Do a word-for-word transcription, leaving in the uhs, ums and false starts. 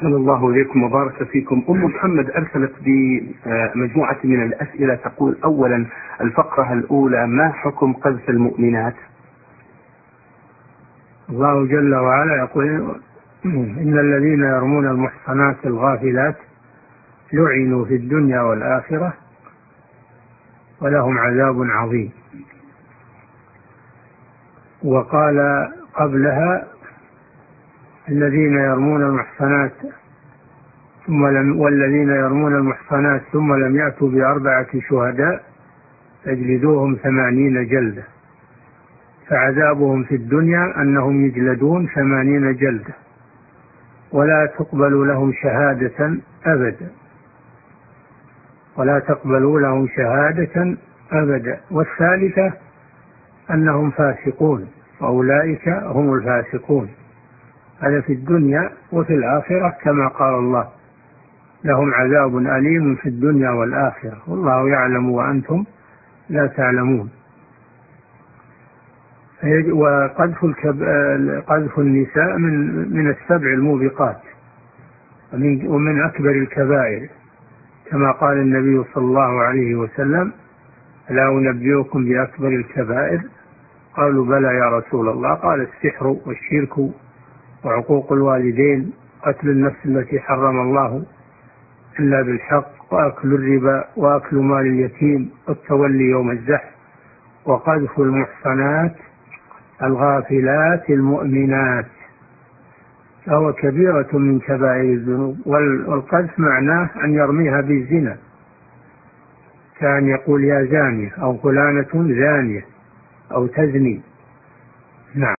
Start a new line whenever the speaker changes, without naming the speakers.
أحسن الله إليكم وبارك فيكم. أم محمد أرسلت بمجموعة من الأسئلة تقول: أولا الفقرة الأولى، ما حكم قذف المؤمنات؟
الله جل وعلا يقول: إن الذين يرمون المحصنات الغافلات لعنوا في الدنيا والآخرة ولهم عذاب عظيم. وقال قبلها: الذين يرمون المحصنات ثم لم والذين يرمون المحصنات ثم لم يأتوا بأربعة شهداء فاجلدوهم ثمانين جلدة. فعذابهم في الدنيا أنهم يجلدون ثمانين جلدة ولا تقبل لهم شهادة أبدا ولا تقبلوا لهم شهادة أبدا. والثالثة أنهم فاسقون، وأولئك هم الفاسقون. هذا في الدنيا وفي الآخرة كما قال الله: لهم عذاب أليم في الدنيا والآخرة والله يعلم وأنتم لا تعلمون. وقذف قذف النساء من من السبع الموبقات ومن أكبر الكبائر، كما قال النبي صلى الله عليه وسلم: لا أنبئكم بأكبر الكبائر؟ قالوا: بلى يا رسول الله. قال: السحر والشرك وعقوق الوالدين، قتل النفس التي حرم الله إلا بالحق، وأكل الربا، وأكل مال اليتيم، والتولي يوم الزحف، وقذف المحصنات الغافلات المؤمنات، فهو كبيرة من كبائر الذنوب. والقذف معناه أن يرميها بالزنا، كان يقول: يا زانية، أو فلانة زانية، أو تزني. نعم.